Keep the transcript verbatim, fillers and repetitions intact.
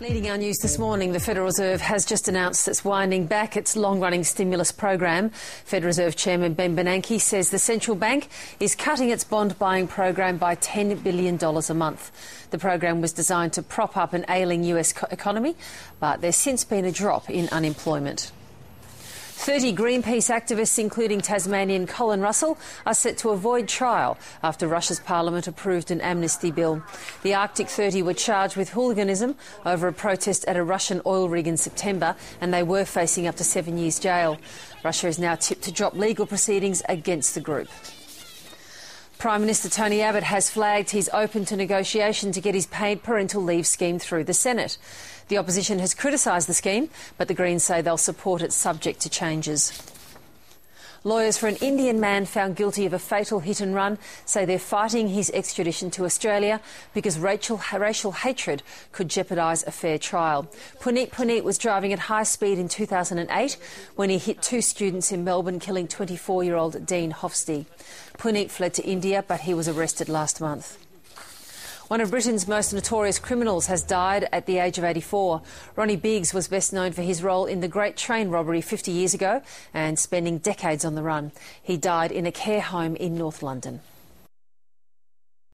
Leading our news this morning, the Federal Reserve has just announced it's winding back its long-running stimulus program. Federal Reserve Chairman Ben Bernanke says the central bank is cutting its bond-buying program by ten billion dollars a month. The program was designed to prop up an ailing U S economy, but there's since been a drop in unemployment. thirty Greenpeace activists, including Tasmanian Colin Russell, are set to avoid trial after Russia's parliament approved an amnesty bill. The Arctic thirty were charged with hooliganism over a protest at a Russian oil rig in September, and they were facing up to seven years jail. Russia is now tipped to drop legal proceedings against the group. Prime Minister Tony Abbott has flagged he's open to negotiation to get his paid parental leave scheme through the Senate. The opposition has criticised the scheme, but the Greens say they'll support it subject to changes. Lawyers for an Indian man found guilty of a fatal hit and run say they're fighting his extradition to Australia because racial, racial hatred could jeopardise a fair trial. Puneet Puneet was driving at high speed in two thousand eight when he hit two students in Melbourne, killing twenty-four-year-old Dean Hofstee. Puneet fled to India, but he was arrested last month. One of Britain's most notorious criminals has died at the age of eighty-four. Ronnie Biggs was best known for his role in the Great Train robbery fifty years ago and spending decades on the run. He died in a care home in North London.